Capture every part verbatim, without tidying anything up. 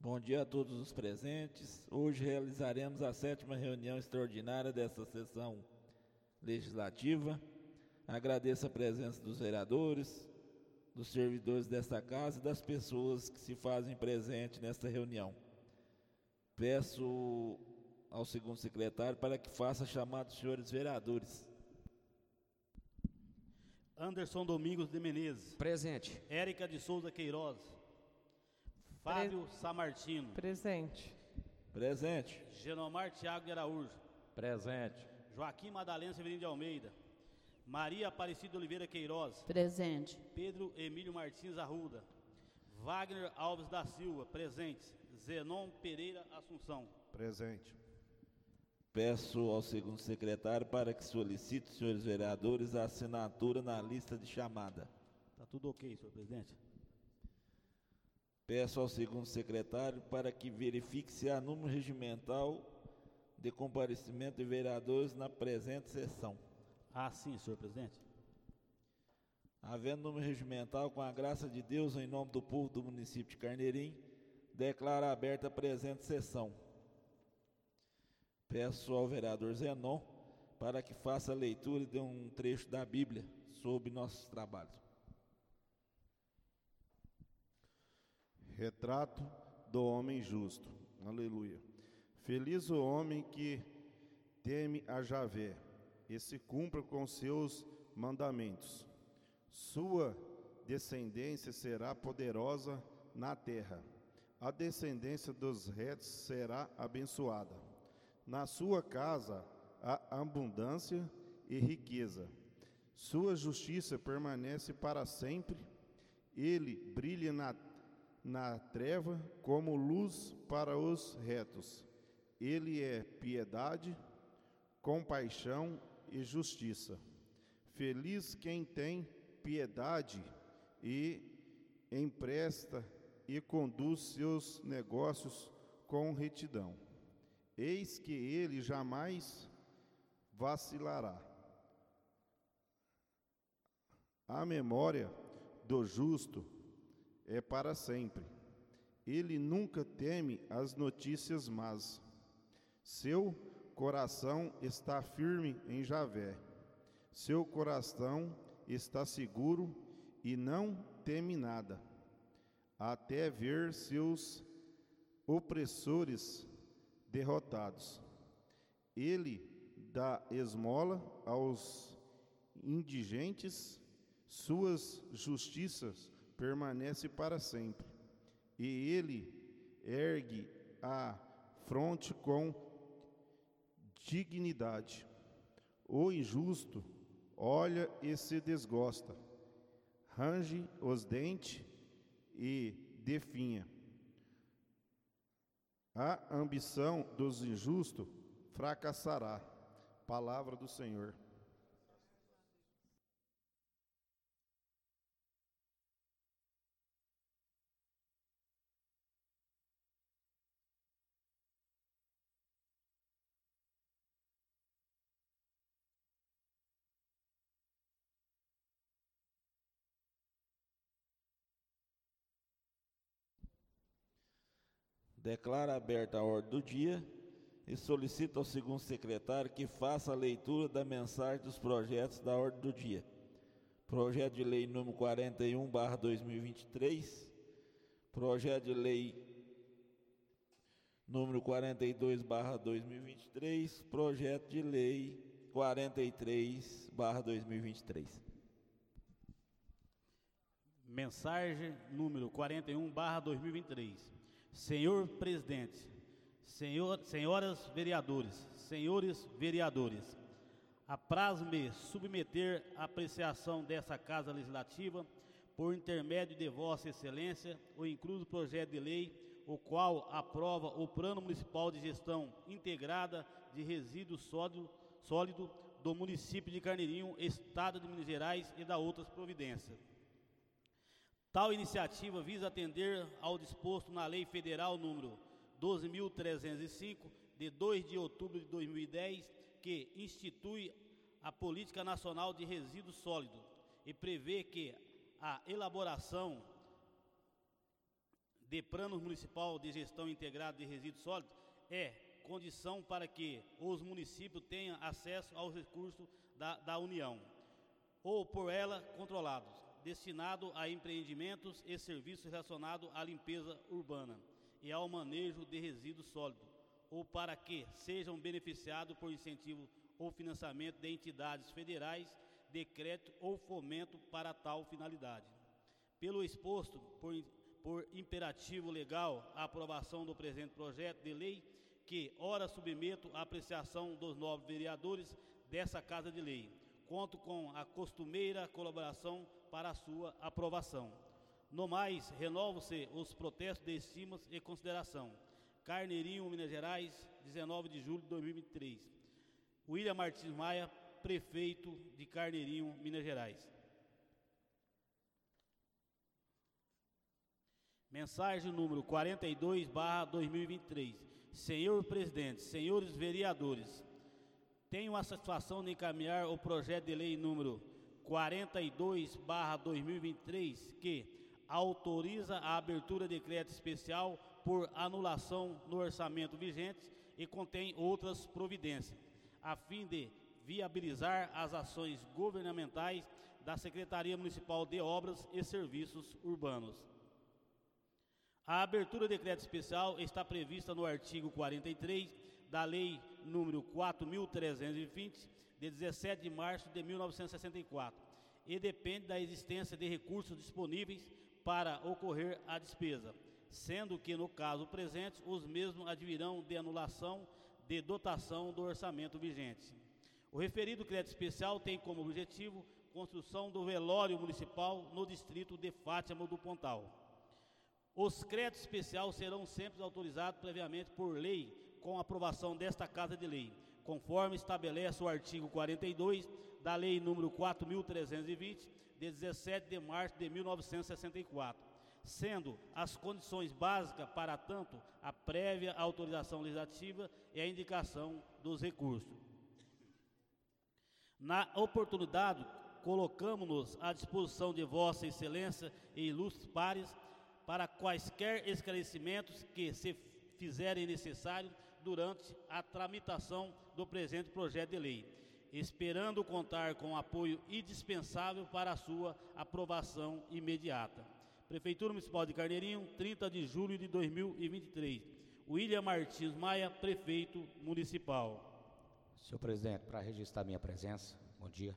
Bom dia a todos os presentes. Hoje realizaremos a sétima reunião extraordinária desta sessão legislativa. Agradeço a presença dos vereadores, dos servidores desta casa e das pessoas que se fazem presente nesta reunião. Peço ao segundo secretário para que faça a chamada dos senhores vereadores. Anderson Domingos de Menezes. Presente. Érica de Souza Queiroz. Fábio Pre... Samartino. Presente. Presente. Genomar Tiago de Araújo. Presente. Joaquim Madalena Severino de Almeida. Maria Aparecida Oliveira Queiroz. Presente. Pedro Emílio Martins Arruda. Wagner Alves da Silva. Presente. Zenon Pereira Assunção. Presente. Peço ao segundo secretário para que solicite, senhores vereadores, a assinatura na lista de chamada. Está tudo ok, senhor presidente. Peço ao segundo secretário para que verifique se há número regimental de comparecimento de vereadores na presente sessão. Ah, sim, senhor presidente. Havendo número regimental, com a graça de Deus, em nome do povo do município de Carneirim, declaro aberta a presente sessão. Peço ao vereador Zenon para que faça a leitura de um trecho da Bíblia sobre nossos trabalhos. Retrato do homem justo. Aleluia. Feliz o homem que teme a Javé e se cumpra com seus mandamentos. Sua descendência será poderosa na terra. A descendência dos retos será abençoada. Na sua casa há abundância e riqueza. Sua justiça permanece para sempre. Ele brilha na, na treva como luz para os retos. Ele é piedade, compaixão e justiça. Feliz quem tem piedade e empresta e conduz seus negócios com retidão. Eis que ele jamais vacilará. A memória do justo é para sempre. Ele nunca teme as notícias más. Seu coração está firme em Javé. Seu coração está seguro e não teme nada, até ver seus opressores derrotados. Ele dá esmola aos indigentes, suas justiças permanecem para sempre, e ele ergue a fronte com dignidade. O injusto olha e se desgosta, range os dentes e definha. A ambição dos injustos fracassará. Palavra do Senhor. Declaro aberta a ordem do dia e solicito ao segundo secretário que faça a leitura da mensagem dos projetos da ordem do dia. Projeto de lei número quarenta e um barra dois mil e vinte e três, projeto de lei número quarenta e dois barra dois mil e vinte e três, projeto de lei quarenta e três barra dois mil e vinte e três. Mensagem número quarenta e um barra dois mil e vinte e três. Senhor presidente, senhor, senhoras vereadores, senhores vereadores, apraz-me submeter a apreciação dessa Casa Legislativa, por intermédio de Vossa Excelência, o incluso projeto de lei, o qual aprova o Plano Municipal de Gestão Integrada de Resíduos Sólidos sólido do município de Carneirinho, Estado de Minas Gerais, e da outras providências. Tal iniciativa visa atender ao disposto na Lei Federal número doze mil trezentos e cinco, de dois de outubro de dois mil e dez, que institui a Política Nacional de Resíduos Sólidos e prevê que a elaboração de Plano Municipal de Gestão Integrada de Resíduos Sólidos é condição para que os municípios tenham acesso aos recursos da, da União, ou por ela controlados, destinado a empreendimentos e serviços relacionados à limpeza urbana e ao manejo de resíduos sólidos, ou para que sejam beneficiados por incentivo ou financiamento de entidades federais, decreto ou fomento para tal finalidade. Pelo exposto, por, por imperativo legal, a aprovação do presente projeto de lei, que ora submeto à apreciação dos nobres vereadores dessa Casa de Lei, conto com a costumeira colaboração para a sua aprovação. No mais, renovo-se os protestos de estima e consideração. Carneirinho, Minas Gerais, dezenove de julho de dois mil e vinte e três. William Martins Maia, prefeito de Carneirinho, Minas Gerais. Mensagem número quarenta e dois barra dois mil e vinte e três. Senhor presidente, senhores vereadores, tenho a satisfação de encaminhar o projeto de lei número quarenta e dois barra dois mil e vinte e três, que autoriza a abertura de decreto especial por anulação no orçamento vigente e contém outras providências, a fim de viabilizar as ações governamentais da Secretaria Municipal de Obras e Serviços Urbanos. A abertura do decreto especial está prevista no artigo quarenta e três da Lei número quatro mil trezentos e vinte, de dezessete de março de mil novecentos e sessenta e quatro, e depende da existência de recursos disponíveis para ocorrer a despesa, sendo que, no caso presente, os mesmos advirão de anulação de dotação do orçamento vigente. O referido decreto especial tem como objetivo construção do velório municipal no distrito de Fátima do Pontal. Os créditos especiais serão sempre autorizados previamente por lei com aprovação desta Casa de Lei, conforme estabelece o artigo quarenta e dois da Lei número quatro mil trezentos e vinte, de dezessete de março de mil novecentos e sessenta e quatro, sendo as condições básicas para tanto a prévia autorização legislativa e a indicação dos recursos. Na oportunidade, colocamos-nos à disposição de Vossa Excelência e ilustres pares para quaisquer esclarecimentos que se fizerem necessários durante a tramitação do presente projeto de lei, esperando contar com apoio indispensável para a sua aprovação imediata. Prefeitura Municipal de Carneirinho, trinta de julho de dois mil e vinte e três. William Martins Maia, prefeito municipal. Senhor presidente, para registrar minha presença, bom dia.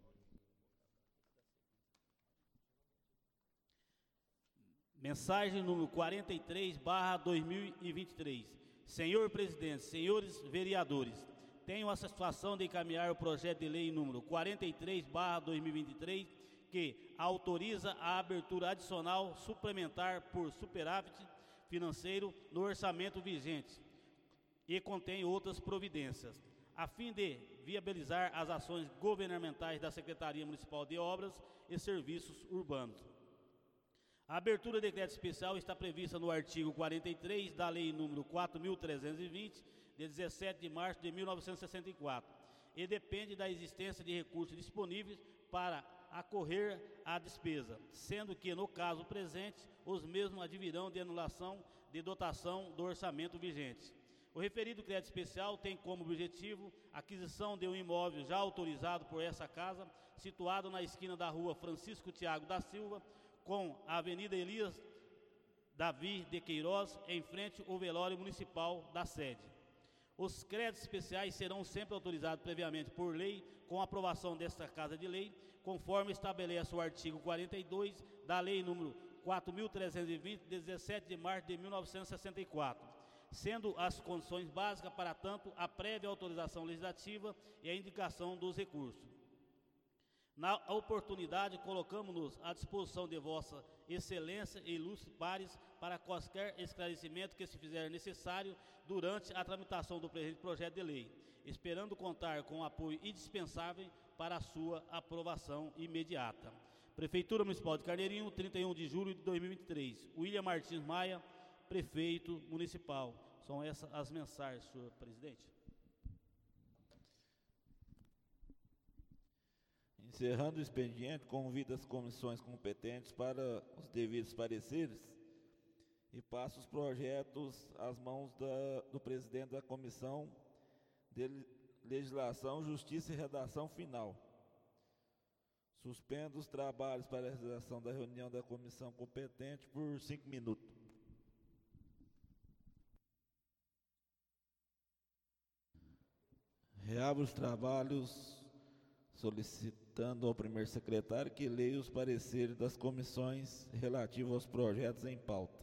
Mensagem número quarenta e três barra dois mil e vinte e três. Senhor presidente, senhores vereadores, tenho a satisfação de encaminhar o projeto de lei número quarenta e três barra dois mil e vinte e três, que autoriza a abertura adicional suplementar por superávit financeiro no orçamento vigente e contém outras providências, a fim de viabilizar as ações governamentais da Secretaria Municipal de Obras e Serviços Urbanos. A abertura do decreto especial está prevista no artigo quarenta e três da Lei número quatro mil trezentos e vinte, de dezessete de março de mil novecentos e sessenta e quatro, e depende da existência de recursos disponíveis para acorrer à despesa, sendo que, no caso presente, os mesmos advirão de anulação de dotação do orçamento vigente. O referido decreto especial tem como objetivo a aquisição de um imóvel já autorizado por essa Casa, situado na esquina da rua Francisco Tiago da Silva, com a Avenida Elias Davi de Queiroz, em frente ao velório municipal da sede. Os créditos especiais serão sempre autorizados previamente por lei, com aprovação desta Casa de Lei, conforme estabelece o artigo quarenta e dois da Lei número quatro mil trezentos e vinte, de dezessete de março de mil novecentos e sessenta e quatro, sendo as condições básicas para tanto a prévia autorização legislativa e a indicação dos recursos. Na oportunidade, colocamos-nos à disposição de Vossa Excelência e ilustres pares para quaisquer esclarecimento que se fizer necessário durante a tramitação do presente projeto de lei, esperando contar com o apoio indispensável para a sua aprovação imediata. Prefeitura Municipal de Carneirinho, trinta e um de julho de dois mil e vinte e três. William Martins Maia, prefeito municipal. São essas as mensagens, senhor presidente. Encerrando o expediente, convido as comissões competentes para os devidos pareceres e passo os projetos às mãos da, do presidente da Comissão de Legislação, Justiça e Redação Final. Suspendo os trabalhos para a realização da reunião da comissão competente por cinco minutos. Reabro os trabalhos solicitando ao primeiro secretário que leia os pareceres das comissões relativos aos projetos em pauta.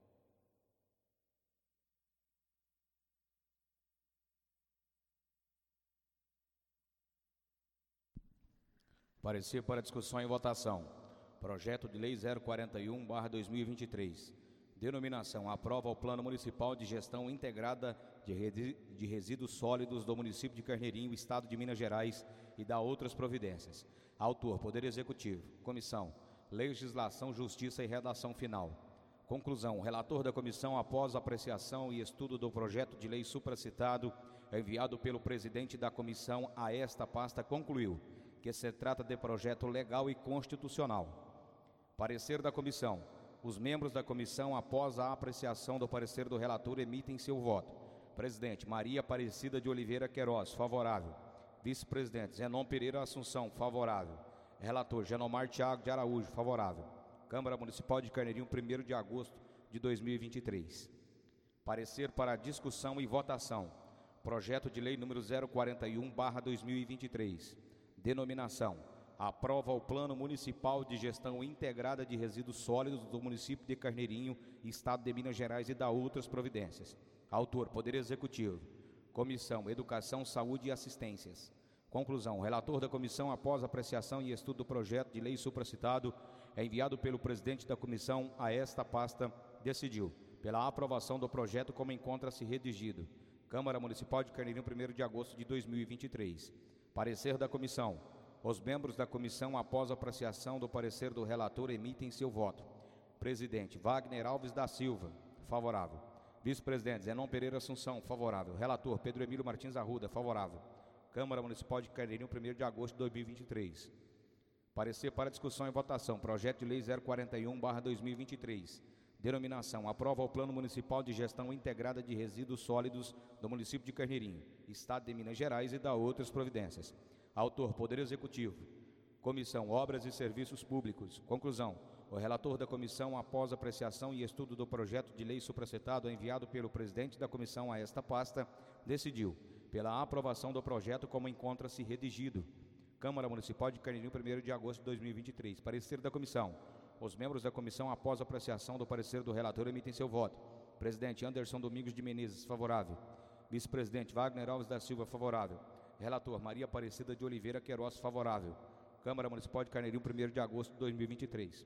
Parecer para discussão e votação. Projeto de Lei zero quarenta e um barra dois mil e vinte e três. Denominação: aprova o Plano Municipal de Gestão Integrada de, resi de Resíduos Sólidos do município de Carneirinho, Estado de Minas Gerais, e dá outras providências. Autor: Poder Executivo. Comissão: Legislação, Justiça e Redação Final. Conclusão: o relator da comissão, após apreciação e estudo do projeto de lei supracitado, enviado pelo presidente da comissão a esta pasta, concluiu que se trata de projeto legal e constitucional. Parecer da comissão: os membros da comissão, após a apreciação do parecer do relator, emitem seu voto. Presidente: Maria Aparecida de Oliveira Queiroz, favorável. Vice-presidente: Zenon Pereira Assunção, favorável. Relator: Genomar Thiago de Araújo, favorável. Câmara Municipal de Carneirinho, primeiro de agosto de dois mil e vinte e três. Parecer para discussão e votação. Projeto de lei número zero quarenta e um barra dois mil e vinte e três. Denominação: aprova o Plano Municipal de Gestão Integrada de Resíduos Sólidos do município de Carneirinho, Estado de Minas Gerais, e dá outras providências. Autor: Poder Executivo. Comissão: Educação, Saúde e Assistências. Conclusão: o relator da comissão, após apreciação e estudo do projeto de lei supracitado, é enviado pelo presidente da comissão a esta pasta, decidiu pela aprovação do projeto como encontra-se redigido. Câmara Municipal de Carneirinho, primeiro de agosto de dois mil e vinte e três. Parecer da comissão: os membros da comissão, após apreciação do parecer do relator, emitem seu voto. Presidente: Wagner Alves da Silva, favorável. Vice-presidente: Zenon Pereira Assunção, favorável. Relator: Pedro Emílio Martins Arruda, favorável. Câmara Municipal de Carneirinho, primeiro de agosto de dois mil e vinte e três. Parecer para discussão e votação. Projeto de lei zero quarenta e um barra dois mil e vinte e três. Denominação: aprova o Plano Municipal de Gestão Integrada de Resíduos Sólidos do município de Carneirinho, Estado de Minas Gerais, e dá outras providências. Autor: Poder Executivo. Comissão: Obras e Serviços Públicos. Conclusão: o relator da comissão, após apreciação e estudo do projeto de lei supracitado enviado pelo presidente da comissão a esta pasta, decidiu pela aprovação do projeto como encontra-se redigido. Câmara Municipal de Carneirinho, primeiro de agosto de dois mil e vinte e três. Parecer da comissão: os membros da comissão, após apreciação do parecer do relator, emitem seu voto. Presidente: Anderson Domingos de Menezes, favorável. Vice-presidente: Wagner Alves da Silva, favorável. Relator: Maria Aparecida de Oliveira Queiroz, favorável. Câmara Municipal de Carneirinho, primeiro de agosto de dois mil e vinte e três.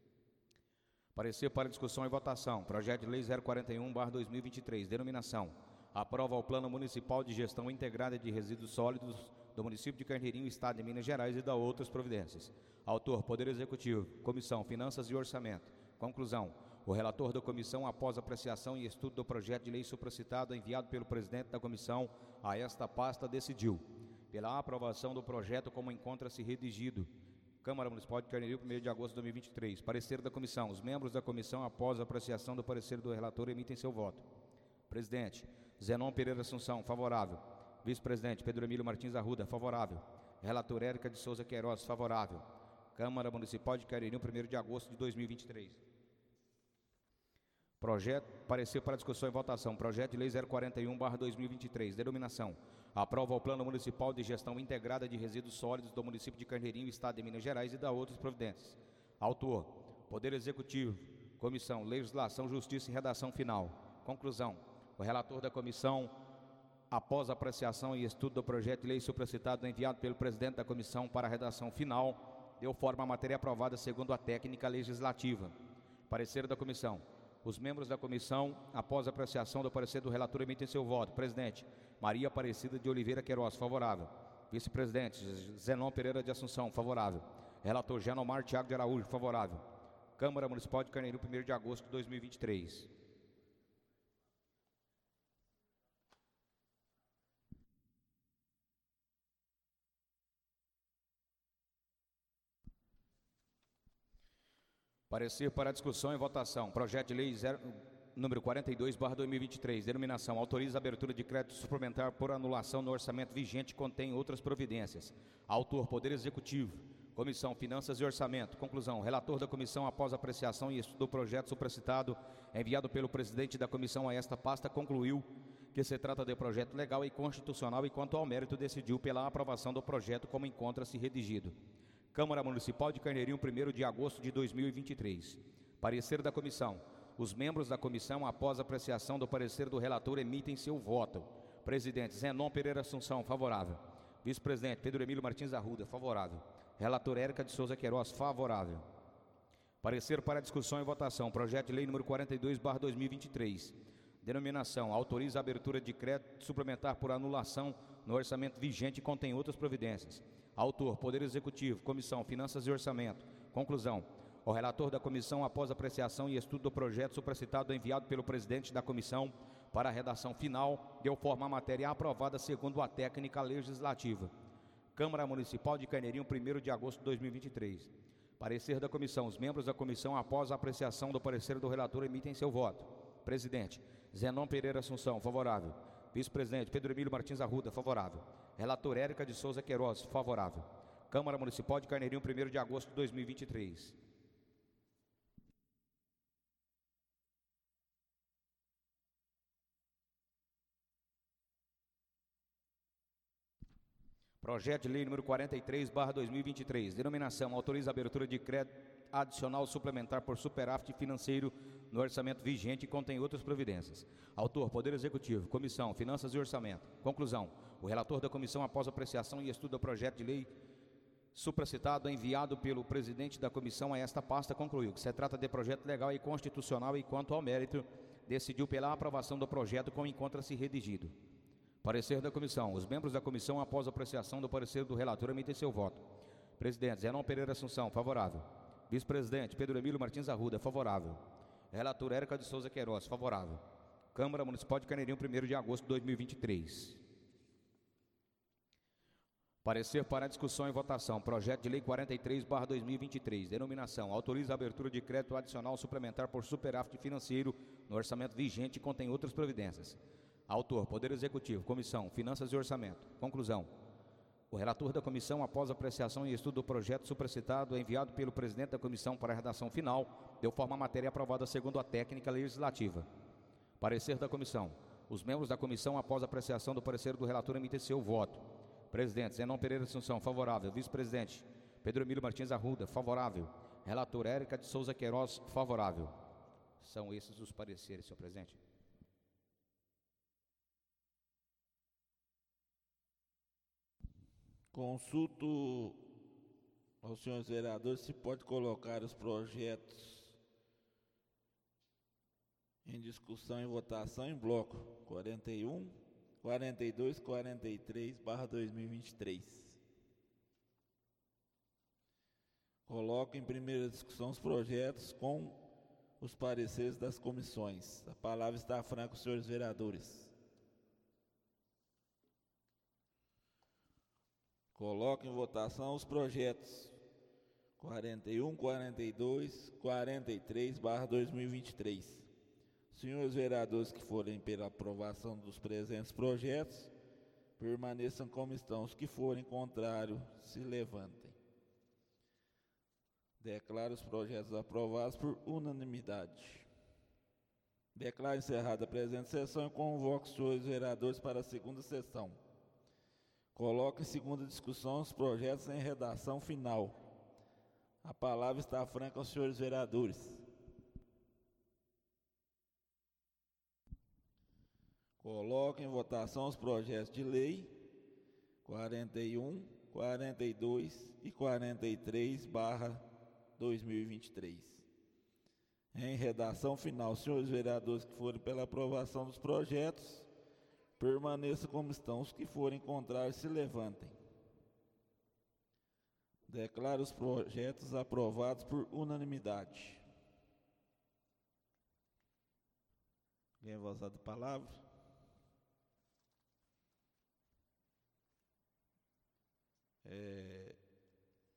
Parecer para discussão e votação. Projeto de lei zero quarenta e um barra dois mil e vinte e três. Denominação: aprova o Plano Municipal de Gestão Integrada de Resíduos Sólidos do município de Carneirinho, Estado de Minas Gerais, e dá outras providências. Autor: Poder Executivo. Comissão: Finanças e Orçamento. Conclusão: o relator da comissão, após apreciação e estudo do projeto de lei supracitado enviado pelo presidente da comissão a esta pasta, decidiu pela aprovação do projeto como encontra-se redigido. Câmara Municipal de Carneirinho, primeiro de agosto de dois mil e vinte e três. Parecer da comissão: os membros da comissão, após apreciação do parecer do relator, emitem seu voto. Presidente: Zenon Pereira Assunção, favorável. Vice-presidente: Pedro Emílio Martins Arruda, favorável. Relator: Érica de Souza Queiroz, favorável. Câmara Municipal de Carneirinho, primeiro de agosto de dois mil e vinte e três. Projeto, parecer para discussão e votação. Projeto de lei zero quarenta e um barra dois mil e vinte e três. Denominação: aprova o Plano Municipal de Gestão Integrada de Resíduos Sólidos do município de Carneirinho, Estado de Minas Gerais, e dá outras providências. Autor: Poder Executivo. Comissão: Legislação, Justiça e Redação Final. Conclusão: o relator da comissão, após apreciação e estudo do projeto de lei supracitado enviado pelo presidente da comissão para a redação final, deu forma à matéria aprovada segundo a técnica legislativa. Parecer da comissão: os membros da comissão, após apreciação do parecer do relator, emitem seu voto. Presidente: Maria Aparecida de Oliveira Queiroz, favorável. Vice-presidente: Zenon Pereira de Assunção, favorável. Relator: Genomar Thiago de Araújo, favorável. Câmara Municipal de Carneirinho, primeiro de agosto de dois mil e vinte e três. Parecer para discussão e votação. Projeto de lei zero número quarenta e dois barra dois mil e vinte e três, denominação: autoriza a abertura de crédito suplementar por anulação no orçamento vigente, contém outras providências. Autor: Poder Executivo. Comissão: Finanças e Orçamento. Conclusão: relator da comissão, após apreciação e estudo do projeto supracitado, enviado pelo presidente da comissão a esta pasta, concluiu que se trata de projeto legal e constitucional e, quanto ao mérito, decidiu pela aprovação do projeto como encontra-se redigido. Câmara Municipal de Carneirinho, primeiro de agosto de dois mil e vinte e três. Parecer da comissão: os membros da comissão, após apreciação do parecer do relator, emitem seu voto. Presidente: Zenon Pereira Assunção, favorável. Vice-presidente: Pedro Emílio Martins Arruda, favorável. Relator: Érica de Souza Queiroz, favorável. Parecer para discussão e votação: projeto de lei número quarenta e dois barra dois mil e vinte e três. Denominação: autoriza a abertura de crédito suplementar por anulação no orçamento vigente e contém outras providências. Autor: Poder Executivo. Comissão: Finanças e Orçamento. Conclusão: o relator da comissão, após apreciação e estudo do projeto supracitado enviado pelo presidente da comissão para a redação final, deu forma à matéria aprovada segundo a técnica legislativa. Câmara Municipal de Carneirinho, primeiro de agosto de dois mil e vinte e três. Parecer da comissão: os membros da comissão, após a apreciação do parecer do relator, emitem seu voto. Presidente: Zenon Pereira Assunção, favorável. Vice-presidente: Pedro Emílio Martins Arruda, favorável. Relator: Érica de Souza Queiroz, favorável. Câmara Municipal de Carneirinho, primeiro de agosto de dois mil e vinte e três. Projeto de lei número quarenta e três barra dois mil e vinte e três. Denominação: autoriza a abertura de crédito adicional suplementar por superávit financeiro no orçamento vigente e contém outras providências. Autor: Poder Executivo. Comissão: Finanças e Orçamento. Conclusão: o relator da comissão, após apreciação e estudo do projeto de lei supracitado enviado pelo presidente da comissão a esta pasta, concluiu que se trata de projeto legal e constitucional e, quanto ao mérito, decidiu pela aprovação do projeto como encontra-se redigido. Parecer da comissão: os membros da comissão, após apreciação do parecer do relator, emitem seu voto. Presidente: Zenon Pereira Assunção, favorável. Vice-presidente: Pedro Emílio Martins Arruda, favorável. Relator: Érica de Souza Queiroz, favorável. Câmara Municipal de Carneirinho, primeiro de agosto de dois mil e vinte e três. Parecer para discussão e votação: projeto de lei quarenta e três barra dois mil e vinte e três. Denominação: autoriza a abertura de crédito adicional suplementar por superávit financeiro no orçamento vigente e contém outras providências. Autor: Poder Executivo. Comissão: Finanças e Orçamento. Conclusão: o relator da comissão, após apreciação e estudo do projeto supracitado enviado pelo presidente da comissão para a redação final, deu forma à matéria aprovada segundo a técnica legislativa. Parecer da comissão: os membros da comissão, após apreciação do parecer do relator, emitem seu voto. Presidente: Zenon Pereira Assunção, favorável. Vice-presidente: Pedro Emílio Martins Arruda, favorável. Relator: Érica de Souza Queiroz, favorável. São esses os pareceres, senhor presidente. Consulto aos senhores vereadores se pode colocar os projetos em discussão e votação em bloco quarenta e um, quarenta e dois, quarenta e três barra dois mil e vinte e três. Coloco em primeira discussão os projetos com os pareceres das comissões. A palavra está franca com os senhores vereadores. Coloco em votação os projetos quarenta e um, quarenta e dois, quarenta e três barra dois mil e vinte e três. Senhores vereadores que forem pela aprovação dos presentes projetos, permaneçam como estão. Os que forem contrários, se levantem. Declaro os projetos aprovados por unanimidade. Declaro encerrada a presente sessão e convoco os senhores vereadores para a segunda sessão. Coloco em segunda discussão os projetos em redação final. A palavra está franca aos senhores vereadores. Coloco em votação os projetos de lei quarenta e um, quarenta e dois e quarenta e três barra dois mil e vinte e três. Em redação final, senhores vereadores que forem pela aprovação dos projetos, permaneçam como estão. Os que forem contrários, se levantem. Declaro os projetos aprovados por unanimidade. Alguém vai usar a palavra? É...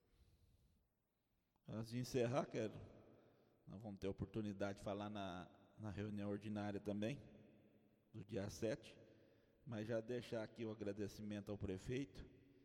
Antes de encerrar, quero... Nós vamos ter a oportunidade de falar na na reunião ordinária também, do dia sete, mas já deixar aqui o agradecimento ao prefeito,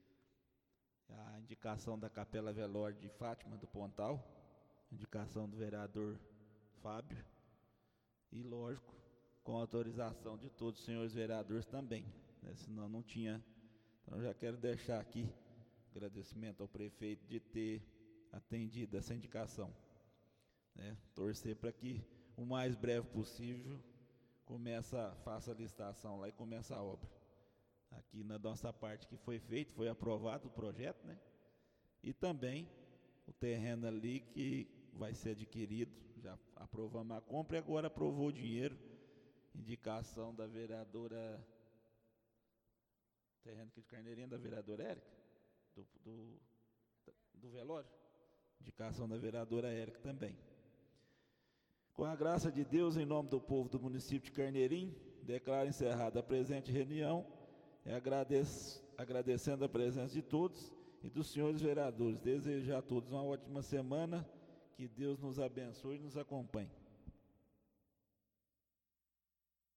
a indicação da Capela Velório de Fátima do Pontal, indicação do vereador Fábio, e lógico, com autorização de todos os senhores vereadores também, né, senão não tinha. Então já quero deixar aqui agradecimento ao prefeito de ter atendido essa indicação, né, torcer para que o mais breve possível começa, faça a licitação lá e começa a obra. Aqui na nossa parte que foi feito, foi aprovado o projeto, né? E também o terreno ali que vai ser adquirido, já aprovamos a compra e agora aprovou o dinheiro, indicação da vereadora, terreno aqui de Carneirinha, da vereadora Érica, do, do, do velório, indicação da vereadora Érica também. Com a graça de Deus, em nome do povo do município de Carneirinho, declaro encerrada a presente reunião e agradeço, agradecendo a presença de todos e dos senhores vereadores. Desejo a todos uma ótima semana, que Deus nos abençoe e nos acompanhe.